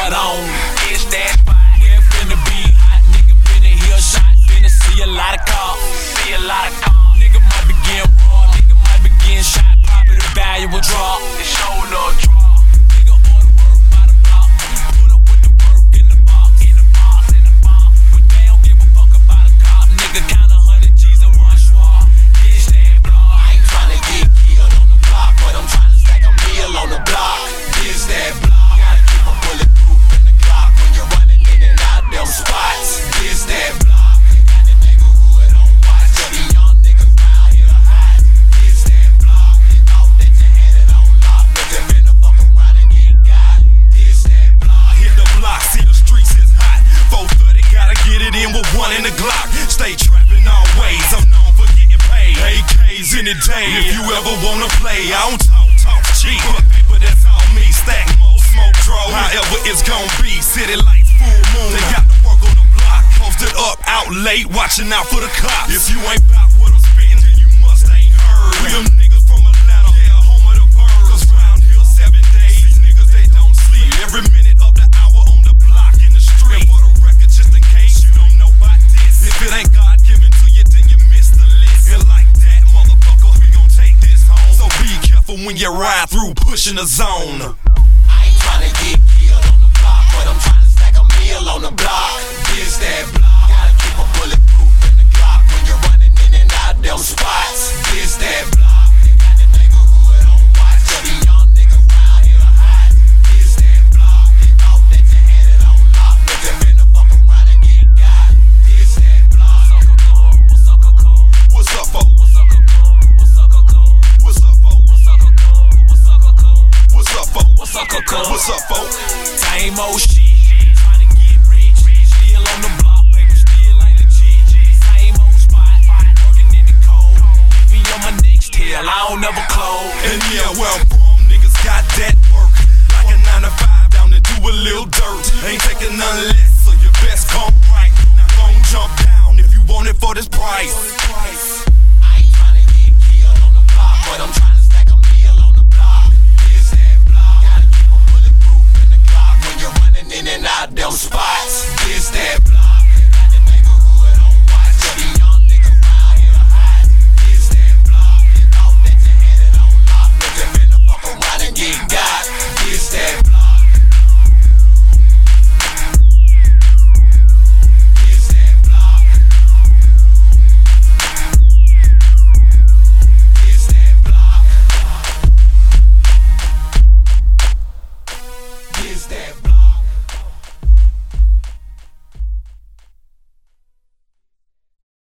hard on. It's that spot. Where finna be hot, nigga finna hear shot. Finna see a lot of cars, see a lot of cars. Nigga might begin raw, nigga might begin shot. Property valuable draw, it's show no draw. Nigga order work by the block. Pull up with the work in the box, in the box, in the box. But they don't give a fuck about a cop. Nigga count 100 G's and one schwa. This that block. I ain't tryna get killed on the block, but I'm tryna stack a meal on the block. This that block. Gotta keep a bulletproof in the clock when you're running in and out them spots. This that block. Got the neighborhood on watch. Tell the young niggas round here hot. This that block. You thought that you had it on lock, but you finna fuck around and get got. This that block. Hit the block, see the streets is hot. 430, gotta get it in with one in the Glock. Stay trapping always, I'm known for getting paid. AKs any day, if you ever wanna play. I don't talk cheap, but paper that's all me. Stack more, smoke draw, however it's gon' be. City lights, full moon, they got to work on the block. Posted up, out late, watching out for the cops. If you ain't bout what I'm spitting, then you must ain't heard. We them niggas from Atlanta, yeah, home of the birds. Cause round here 7 days, these niggas they don't sleep. Every minute of the hour on the block in the street. And for the record, just in case you don't know about this, if it ain't God given to you, then you miss the list. And like that, motherfucker, we gon' take this home. So be careful when you ride through, pushing the zone. I ain't tryna get killed on the block, but I'm tryna stack a meal on the block. This that block. Gotta keep a bulletproof in the clock when you're running in and out them spots. This that block. Got the neighborhood on watch. Tell the young niggas round here hot. This that block. You thought that you had it on lock, but you finna fuck around and get got. This that block. What's up, Coco? What's up, folks? What's up, Coco? What's up, Coco? What's up, folks? What's up, Coco? What's up, Coco? What's up, folks? What's up, Coco? What's up, folks? Same old shit, tryna get rich. Still on the block, baby, still ain't legit. Same old spot, working in the cold. Hit me on my next tail, I don't never close. And yeah, well, from niggas got that